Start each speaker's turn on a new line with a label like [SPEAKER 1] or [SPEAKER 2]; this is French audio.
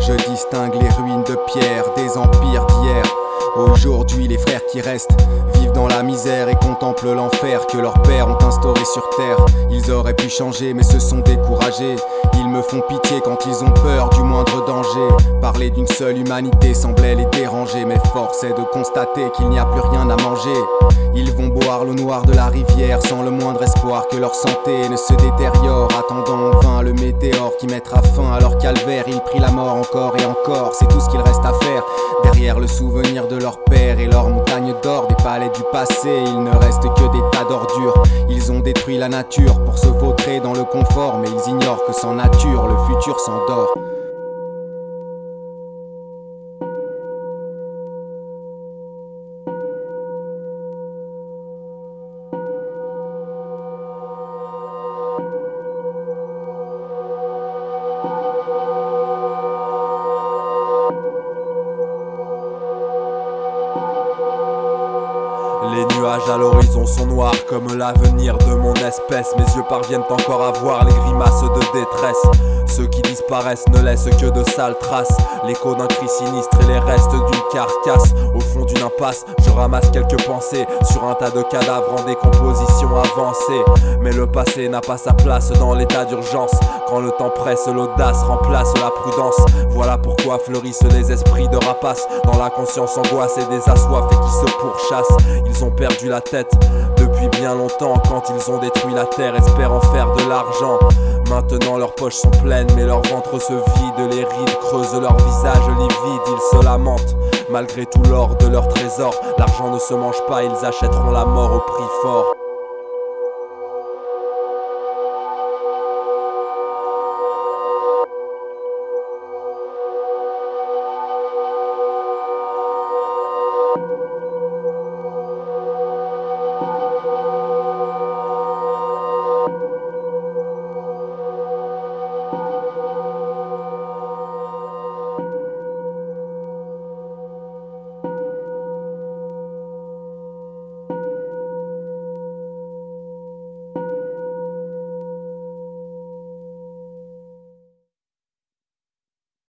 [SPEAKER 1] je distingue les ruines de pierre des empires d'hier. Aujourd'hui, les frères qui restent vivent dans la misère et contemplent l'enfer que leurs pères ont instauré sur terre. Ils auraient pu changer mais se sont découragés. Ils me font pitié quand ils ont peur du moindre danger. Parler d'une seule humanité semblait les déranger, mais force est de constater qu'il n'y a plus rien à manger. Ils vont boire l'eau noire de la rivière sans le moindre espoir que leur santé ne se détériore, attendant en vain le météore qui mettra fin à leur calvaire. Ils prient la mort encore et encore, c'est tout ce qu'il reste à faire. Derrière le souvenir de leur père et leur montagne d'or, des palais du passé, il ne reste que des tas d'ordures. Ils ont détruit la nature pour se vautrer dans le confort, mais ils ignorent que sans nature, le futur s'endort.
[SPEAKER 2] Les nuages à l'horizon sont noirs comme l'avenir de mon espèce. Mes yeux parviennent encore à voir les grimaces de détresse. Ceux qui disparaissent ne laissent que de sales traces. L'écho d'un cri sinistre et les restes d'une carcasse. Au fond d'une impasse, je ramasse quelques pensées sur un tas de cadavres en décomposition avancée. Mais le passé n'a pas sa place dans l'état d'urgence. Quand le temps presse, l'audace remplace la prudence. Voilà pourquoi fleurissent les esprits de rapaces dans la conscience angoisse et des assoiffés qui se pourchassent. Ils ont perdu la tête depuis bien longtemps quand ils ont détruit la terre, espérant faire de l'argent. Maintenant leurs poches sont pleines mais leur ventre se vide. Les rides creusent leur visage livide, ils se lamentent malgré tout l'or de leur trésor. L'argent ne se mange pas, ils achèteront la mort au prix fort.